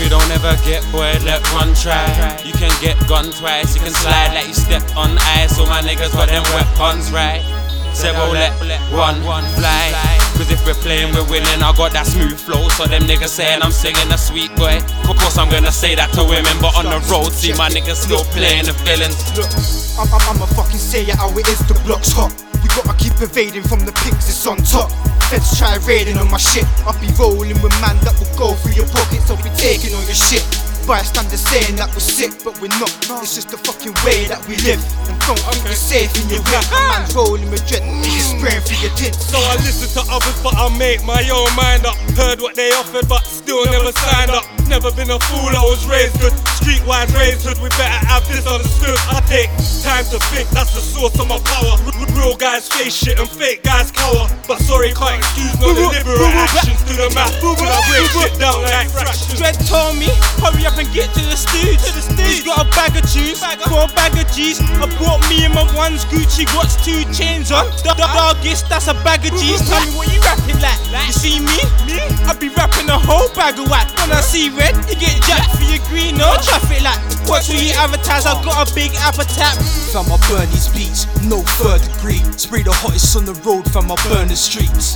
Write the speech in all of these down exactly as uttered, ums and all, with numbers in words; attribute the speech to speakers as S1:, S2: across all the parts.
S1: We don't ever get boy, let one try. You can get gone twice, you can slide like you stepped on ice. So my niggas got them weapons right. Several let one fly. Cause if we're playing, we're winning. I got that smooth flow, so them niggas saying I'm singing a sweet boy. Of course I'm gonna say that to women, but on the road, see my niggas still playing the villains.
S2: Look, I'm, I'm, I'ma fucking say it how it is, the block's hot. We gotta keep evading from the pigs, it's on top. Feds try raiding on my shit. I'll be rolling with man that will go through your pockets. I'll be taking all your shit. Bystanders saying that we're sick, but we're not. It's just the fucking way that we live. And don't think you're safe in your whip. A man's rolling with dread, he's spraying through your tits.
S3: So I listen to others, but I make my own mind up. Heard what they offered, but still never signed up. Never been a fool, I was raised good. Streetwise raised good, we better have this understood. I take time to think, that's the source of my power. R real guys face shit and fake guys cower. But sorry, can't excuse no deliberate actions to the map. When I break shit down like fractions.
S4: Dread told me, hurry up and get to the stage. To the stage. He's got a bag of juice, got a bag of G's. I bought me and my ones Gucci watch, two chains on. The darkest, that's a bag of G's. Tell me what you rapping like. You see me? Me? I be rapping a whole bag of whack. When I see red, you get jacked for your green. No traffic light. Watch what you advertise. I got a big appetite.
S5: Fam, I burn these beats, no third degree. Spray the hottest on the road, fam, I burn the streets.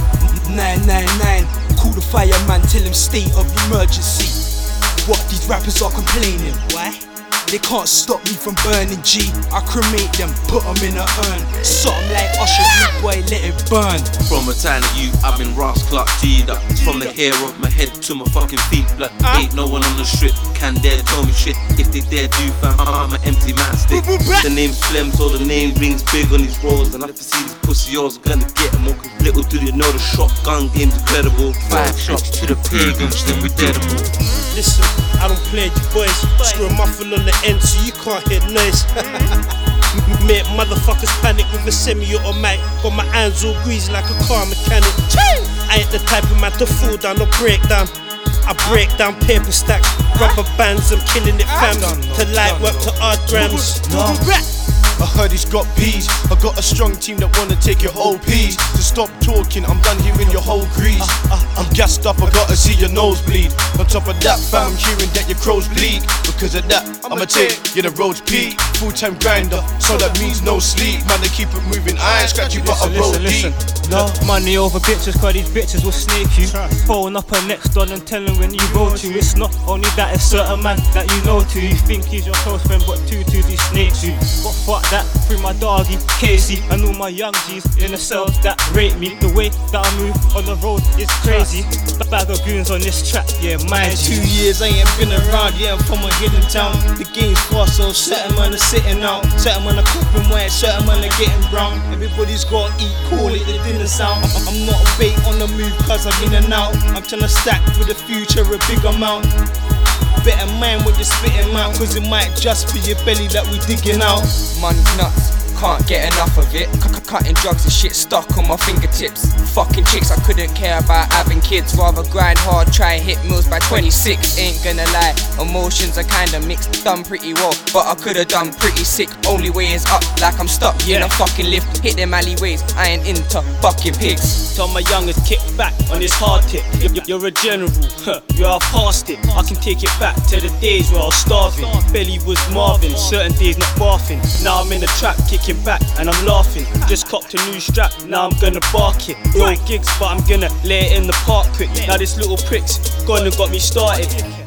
S5: nine nine nine, call the fireman, tell him state of emergency. What, these rappers are complaining? Why? They can't stop me from burning G. I cremate them, put them in a urn. Something like Usher, rude boy, let it burn.
S6: From a tiny youth, I've been Ross Clark G'd up. From the hair of my head to my fucking feet, blood. Uh? Ain't no one on the strip can dare tell me shit. If they dare do, fam, I'm an empty man stick. The name's Flem, so the name rings big on these roads. And if I see these pussy yours, I'm gonna get them all. Little do they know the shotgun game's incredible. Five shots to the pagans, then we dead them all.
S3: Listen, I don't play your boys. Screw a muffle on the end so you can't hear noise. Make motherfuckers panic with a semi-automatic. Got my hands all greasy like a car mechanic. I ain't the type of man to fall down or break down. I break down paper stacks, rubber bands, I'm killing it fam. To light work to hard grams.
S7: I heard he's got bees. I got a strong team that wanna take your O Ps. So stop talking, I'm done hearing your whole grease. I'm gassed up, I gotta see your nose bleed. On top of that, fam, I'm hearing that your crows bleed. Because of that, I'ma take you the roads peak. Full-time grinder, so that means no sleep. Man, they keep it moving, I ain't scratchy, but I roll deep.
S4: No money over bitches, cause these bitches will snake you. Phone up her next door and tell them when you go to. It's not only that, it's certain man that you know to. You think he's your close friend, but two to these snakes you. But fuck that, through my doggy, Casey, and all my young G's in the cells that rate me. The way that I move on the road is crazy. Bag of goons on this track, yeah, mind you.
S5: Two years I ain't been around, yeah, I'm from a hidden town. The game's fast, so certain man are sitting out. Certain man are cooking white, certain man are getting brown. Everybody's gotta eat, call it the dinner sound. I'm not a bait on the move, cause I'm in and out. I'm trying to stack for the future a big amount. Better mind what you're spitting out, cause it might just be your belly that we digging out.
S8: Money's nuts, can't get enough of it. C-cutting drugs and shit stuck on my fingertips. Fucking chicks, I couldn't care about having kids. Rather grind hard, try and hit meals by twenty-six. Ain't gonna lie, emotions are kinda mixed. Done pretty well, but I could've done pretty sick. Only way is up, like I'm stuck yeah. in a fucking lift. Hit them alleyways, I ain't into fucking pigs.
S4: Tell my youngest kick back on this hard tip. You're, you're a general, huh, you're half past it. I can take it back to the days where I was starving. Belly was Marvin, certain days not barfing. Now I'm in the trap, kicking back and I'm laughing. Just copped a new strap, now I'm gonna bark it. No gigs, but I'm gonna lay it in the park quick. Now this little prick's gone and got me started.